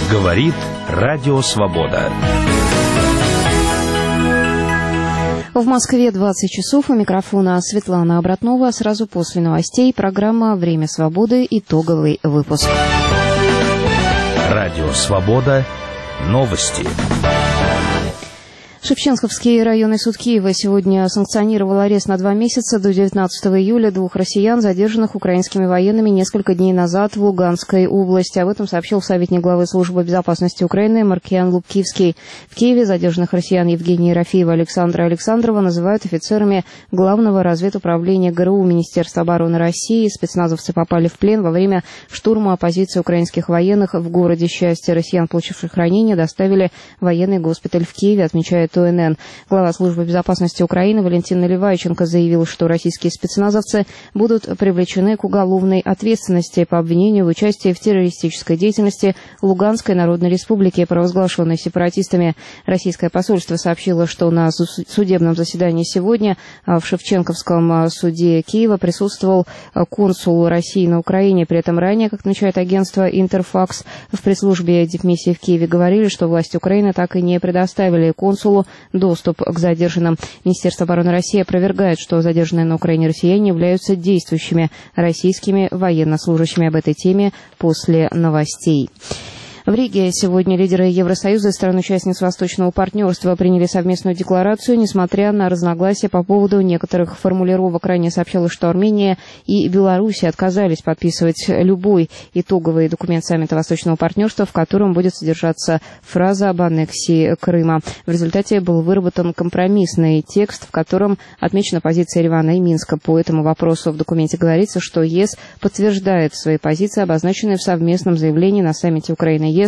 Говорит Радио Свобода. В Москве 20 часов. У микрофона Светлана Обратнова. Сразу после новостей программа «Время свободы». Итоговый выпуск. Радио Свобода. Новости. Шевченковский районный суд Киева сегодня санкционировал арест на 2 месяца до 19 июля 2 россиян, задержанных украинскими военными несколько дней назад в Луганской области. Об этом сообщил советник главы Службы безопасности Украины Маркиан Лубкивский. В Киеве задержанных россиян Евгения Ерофеева и Александра Александрова называют офицерами Главного разведуправления ГРУ Министерства обороны России. Спецназовцы попали в плен во время штурма позиции украинских военных в городе Счастье. Россиян, получивших ранения, доставили в военный госпиталь в Киеве, отмечает УНН. Глава Службы безопасности Украины Валентин Наливайченко заявил, что российские спецназовцы будут привлечены к уголовной ответственности по обвинению в участии в террористической деятельности Луганской Народной Республики, провозглашенной сепаратистами. Российское посольство сообщило, что на судебном заседании сегодня в Шевченковском суде Киева присутствовал консул России на Украине. При этом ранее, как отмечает агентство Интерфакс, в пресс-службе дипмиссии в Киеве говорили, что власти Украины так и не предоставили консулу доступ к задержанным. Министерство обороны России опровергает, что задержанные на Украине россияне являются действующими российскими военнослужащими. Об этой теме после новостей. В Риге сегодня лидеры Евросоюза и стран-участниц Восточного партнерства приняли совместную декларацию, несмотря на разногласия по поводу некоторых формулировок. Ранее сообщалось, что Армения и Беларусь отказались подписывать любой итоговый документ саммита Восточного партнерства, в котором будет содержаться фраза об аннексии Крыма. В результате был выработан компромиссный текст, в котором отмечена позиция Еревана и Минска по этому вопросу. В документе говорится, что ЕС подтверждает свои позиции, обозначенные в совместном заявлении на саммите Украины ЕС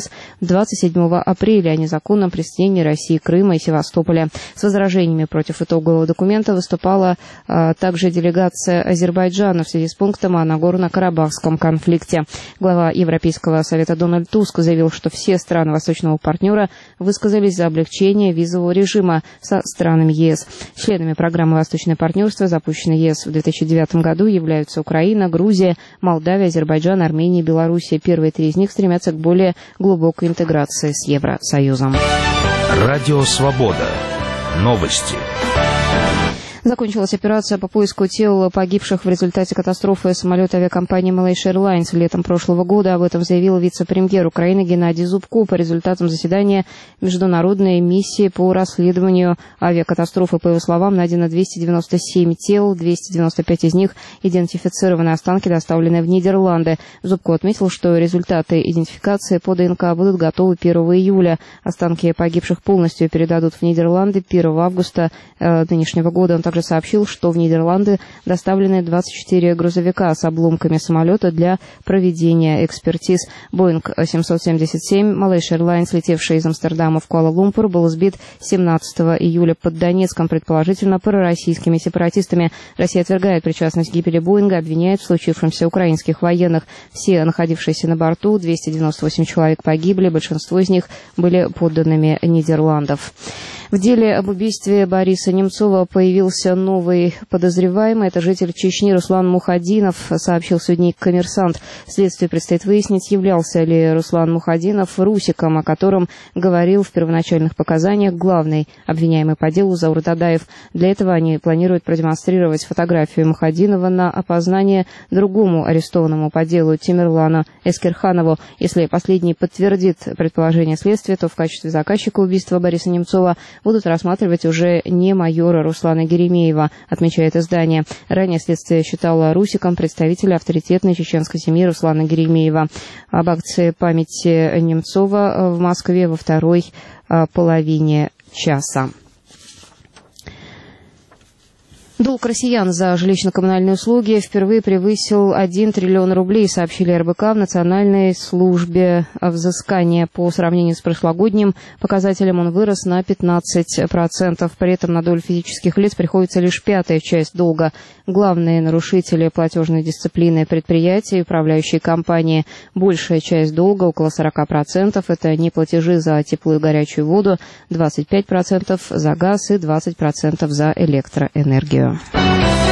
27 апреля о незаконном присоединении России, Крыма и Севастополя. С возражениями против итогового документа выступала также делегация Азербайджана в связи с пунктом о Нагорно-Карабахском конфликте. Глава Европейского совета Дональд Туск заявил, что все страны Восточного партнера высказались за облегчение визового режима со странами ЕС. Членами программы «Восточное партнерство», запущенной ЕС в 2009 году, являются Украина, Грузия, Молдавия, Азербайджан, Армения и Белоруссия. Первые 3 из них стремятся к более глубокой интеграции с Евросоюзом. Радио Свобода. Новости. Закончилась операция по поиску тел погибших в результате катастрофы самолета авиакомпании Malaysia Airlines летом прошлого года. Об этом заявил вице-премьер Украины Геннадий Зубко по результатам заседания Международной миссии по расследованию авиакатастрофы. По его словам, найдено 297 тел, 295 из них идентифицированы, останки доставлены в Нидерланды. Зубко отметил, что результаты идентификации по ДНК будут готовы 1 июля. Останки погибших полностью передадут в Нидерланды 1 августа нынешнего года. Он также сообщил, что в Нидерланды доставлены 24 грузовика с обломками самолета для проведения экспертиз. Боинг 777 Malaysia Airlines, летевший из Амстердама в Куала-Лумпур, был сбит 17 июля под Донецком, предположительно пророссийскими сепаратистами. Россия отвергает причастность к гибели Боинга, обвиняет в случившемся украинских военных. Все находившиеся на борту, 298 человек погибли, большинство из них были подданными Нидерландов. В деле об убийстве Бориса Немцова появился новый подозреваемый. Это житель Чечни Руслан Мухадинов, сообщил сегодня «Коммерсант». Следствию предстоит выяснить, являлся ли Руслан Мухадинов русиком, о котором говорил в первоначальных показаниях главный обвиняемый по делу Заур Дадаев. Для этого они планируют продемонстрировать фотографию Мухадинова на опознание другому арестованному по делу Тимерлану Эскерханову. Если последний подтвердит предположение следствия, то в качестве заказчика убийства Бориса Немцова будут рассматривать уже не майора Руслана Геремеева, отмечает издание. Ранее следствие считало русиком представителя авторитетной чеченской семьи Руслана Геремеева. Об акции памяти Немцова в Москве во второй половине часа. Долг россиян за жилищно-коммунальные услуги впервые превысил 1 триллион рублей, сообщили РБК в Национальной службе взыскания. По сравнению с прошлогодним показателем он вырос на 15%. При этом на долю физических лиц приходится лишь 1/5 часть долга. Главные нарушители платежной дисциплины предприятия и управляющие компании. Большая часть долга, около 40%, это неплатежи за тепло и горячую воду, 25% за газ и 20% за электроэнергию.